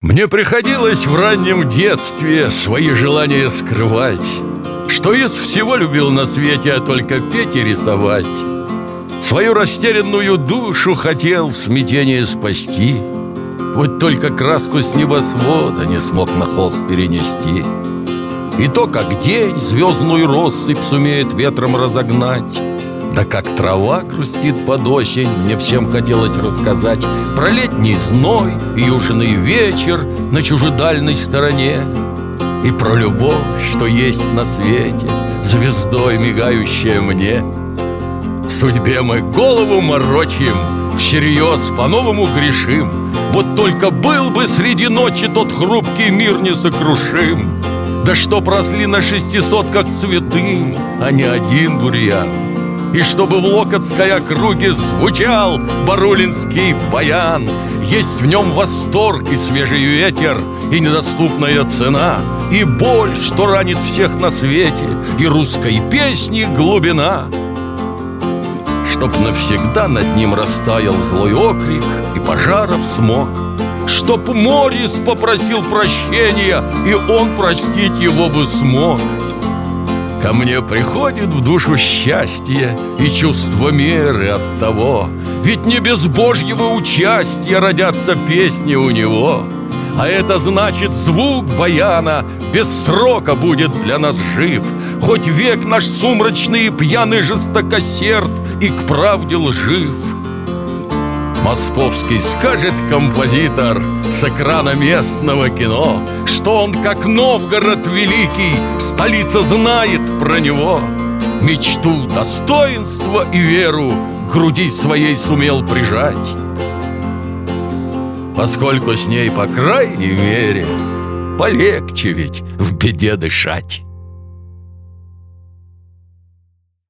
Мне приходилось в раннем детстве свои желания скрывать, что из всего любил на свете я только петь и рисовать. Свою растерянную душу хотел в смятении спасти, вот только краску с небосвода не смог на холст перенести. И то, как день звездную россыпь сумеет ветром разогнать, да как трава грустит под осень, мне всем хотелось рассказать про летний зной и южный вечер на чужедальной стороне, и про любовь, что есть на свете, звездой мигающая мне. Судьбе мы голову морочим, всерьез по-новому грешим. Вот только был бы среди ночи тот хрупкий мир несокрушим, да чтоб росли на 600, как цветы, а не один бурьян, и чтобы в Локотской округе звучал барулинский баян. Есть в нем восторг и свежий ветер, и недоступная цена, и боль, что ранит всех на свете, и русской песни глубина. Чтоб навсегда над ним растаял злой окрик и пожаров смог, чтоб Морис попросил прощения, и он простить его бы смог. Ко мне приходит в душу счастье и чувство меры от того, ведь не без Божьего участия родятся песни у него. А это значит, звук баяна без срока будет для нас жив, хоть век наш сумрачный и пьяный жестокосерд и к правде лжив. Московский скажет композитор с экрана местного кино, что он, как Новгород великий, столица знает про него. Мечту, достоинство и веру к груди своей сумел прижать, поскольку с ней, по крайней мере, полегче ведь в беде дышать.